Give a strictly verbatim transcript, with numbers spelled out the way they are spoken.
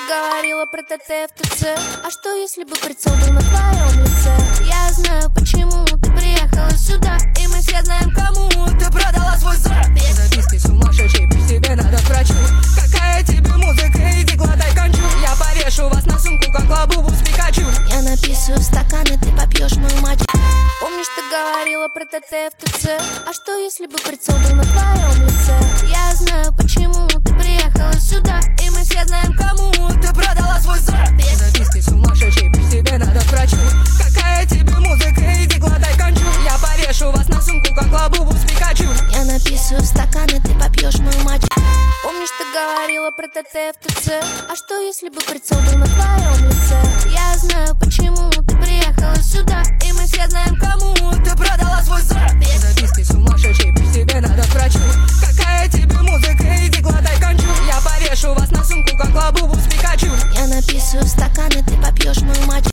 говорила про ТТ в ТЦ. А что если бы прицел был на твоем лице? Я знаю, почему ты приехала сюда, и мы все знаем, кому ты продала свой зад. Записки сумасшедшей, при тебе надо к врачу. Какая тебе музыка, иди глотай кончу. Я повешу вас на сумку, как лабубу с Пикачу. Я написываю в стаканы, ты попьешь мою мать. Помнишь, ты говорила про ТТ в ТЦ? А что если бы прицел был на твоем лице? Я знаю, почему ты приехала сюда, и мы все знаем, кому ты продала свой зад. Записки сумасшедшей, при тебе надо к врачу. Какая тебе музыка, иди глотай кончу. Я повешу вас на сумку, как лабубу с Пикачу. Я написываю в стаканы, ты попьешь мою мать. Помнишь, ты говорила про ТТ в ТЦ? А что если бы прицел был на твоем лице? Я знаю, почему ты приехала сюда, и мы все знаем, кому ты продала свой зад. Записки сумасшедшей, при тебе надо к врачу. Какая тебе музыка, иди глотай кончу. Я повешу вас на сумку, как лабубу с Пикачу. Я написываю в стаканы, ты попьешь мою мать.